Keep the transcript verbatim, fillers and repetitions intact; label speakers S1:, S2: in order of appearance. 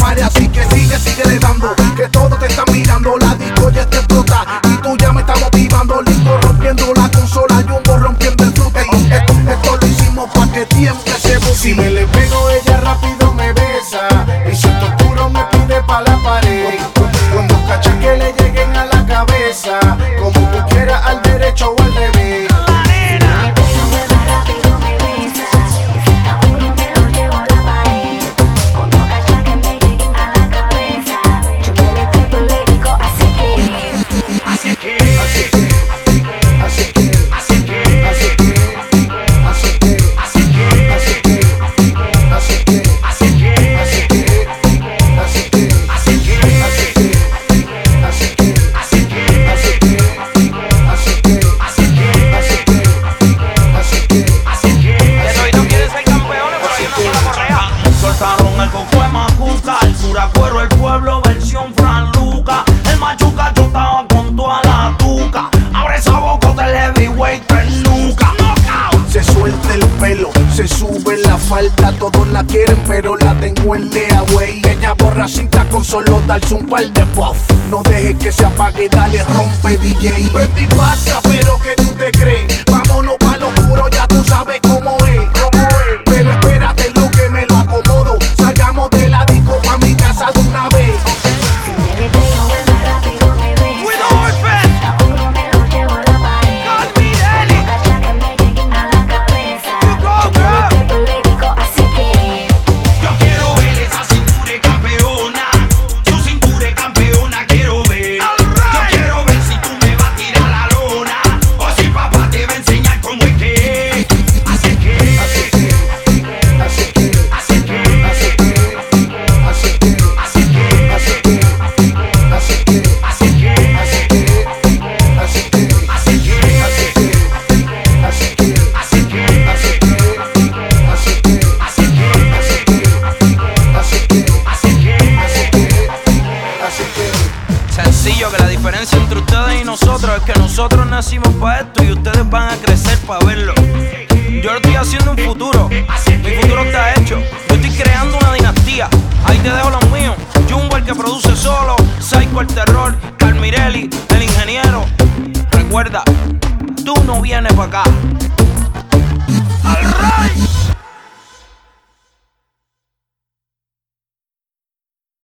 S1: pare, así que sigue, sigue dando, que todos te están mirando, la disco ya te explota y tú ya me estás motivando. Listo rompiendo la consola, Jumbo rompiendo el fruto. Esto, esto lo hicimos pa' que tiemble ese booty.
S2: Si me le pego ella rápido me besa, y si esto oscuro me pide pa' la pared. Cuando cachas que le lleguen a la cabeza, como tú quieras, al derecho o al revés.
S1: Se sube la falda, todos la quieren, pero la tengo en layaway. Ella borracita con solo darse un par de puff. No dejes que se apague, dale, rompe D J. Baby pasa, pero que tú te crees. Vámonos pa' lo oscuro, ya tú sabes cómo es, cómo es. Pero espérate lo que me lo acomodo. Salgamos de la disco pa' mi casa de una vez.
S3: Que la diferencia entre ustedes y nosotros es que nosotros nacimos para esto y ustedes van a crecer para verlo. Yo lo estoy haciendo un futuro, mi futuro está hecho. Yo estoy creando una dinastía. Ahí te dejo los míos: Jumbo, el que produce solo, Psycho el terror, Carmirelli el ingeniero. Recuerda, tú no vienes para acá.